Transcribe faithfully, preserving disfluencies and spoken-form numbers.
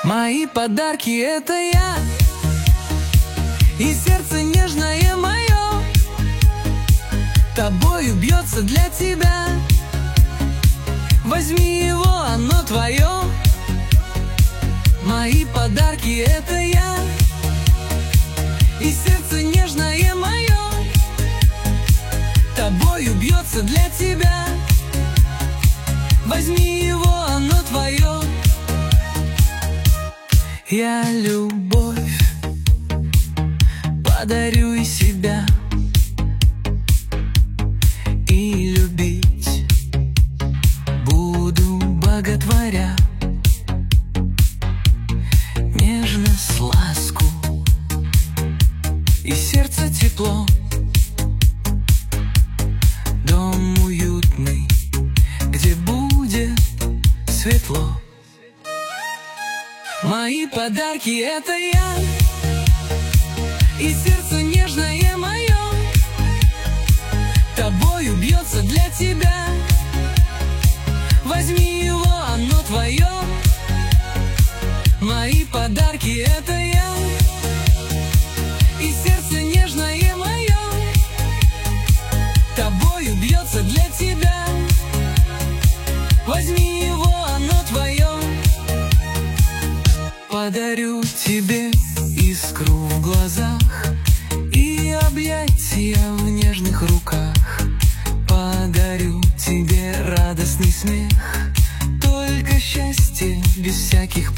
Мои подарки — это я, и сердце нежное мое тобою бьется для тебя. Возьми его, оно твое. Мои подарки — это я, и сердце нежное мое тобою бьется для тебя. Возьми его, оно твое. Я любовь подарю и себя, и любить буду боготворя. Нежность, ласку и сердце тепло. Дом уютный, где будет светло. Мои подарки — это я, и сердце нежное мое тобою бьется для тебя. Возьми его, оно твое. Мои подарки — это я, и сердце нежное мое тобою бьется для тебя. Возьми его, оно твое. Подарю тебе искру в глазах и объятия в нежных руках. Подарю тебе радостный смех, только счастье без всяких